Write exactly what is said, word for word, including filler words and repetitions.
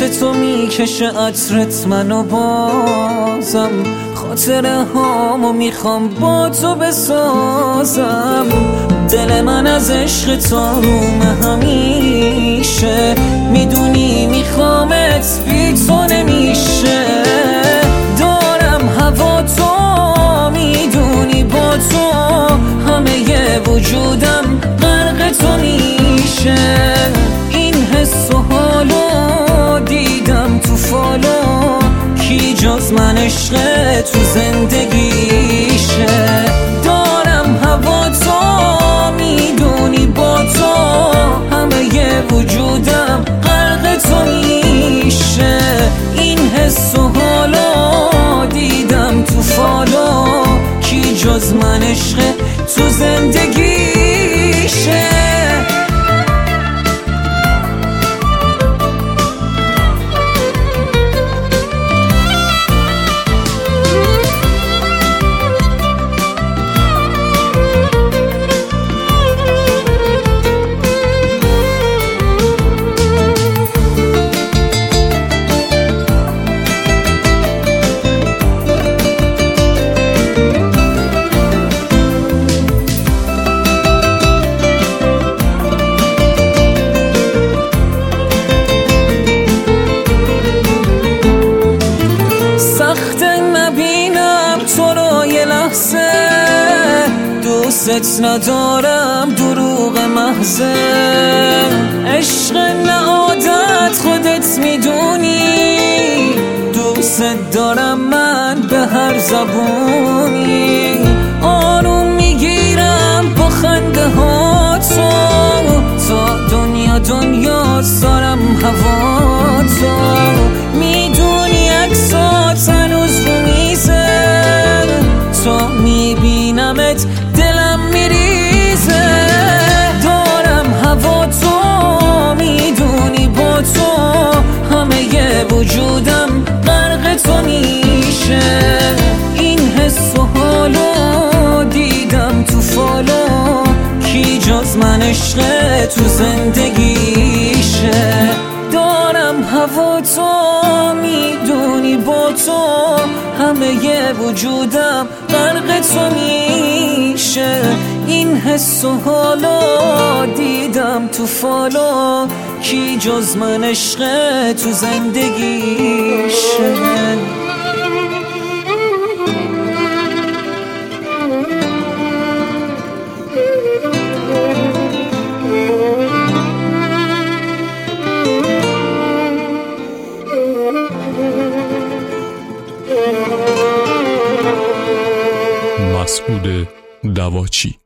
مثل تو میکشه عطرت منو، بازم خاطره هامو میخوام با تو بسازم. دل من از عشق تو رومه همیشه، میدونی میخوامت بی تو نمیشه. دارم هوا تو، میدونی با تو همه ی وجودم غرق تو میشه. این حس و حالو دیدم تو فالو، کی جز من عشق تو زندگیشه. دارم هوا تو، میدونی با تو همه ی وجودم غرق تو میشه. این حس و حالو دیدم تو فالو، کی جز من عشق تو زندگیشه. دوست ندارم دروغ محضه، عشق نه عادت خودت میدونی. دوست دارم من به هر زبونی، آروم میگیرم با خنده ها تو. تا دنیا دنیا سارم هوا تو، میدونی عکسات هنوز رو میزه. تا میبینمت دلم میریزه. دارم هوا تو، میدونی با تو همه ی وجودم غرق تو میشه. این حس و حالو دیدم تو فالو، کی جز من عشق تو زندگیشه. دارم هوا تو، میدونی با تو همه ی وجودم غرق تو میشه. این حس و حالو دیدم تو فالو، کی جز من عشق تو زندگیشه. مسعود دواچی.